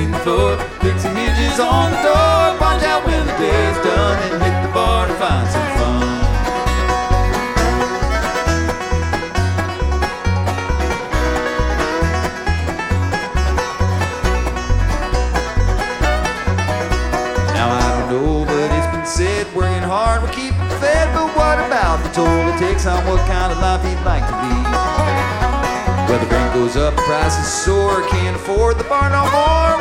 clean the floor, fix some hinges on the door, punch out when the day's done, and hit the bar to find some fun. Now I don't know, but it's been said, working hard will keep you fed, but what about the toll it takes on what kind of life you'd like to lead? Well, the rent goes up, prices soar, can't afford the bar no more.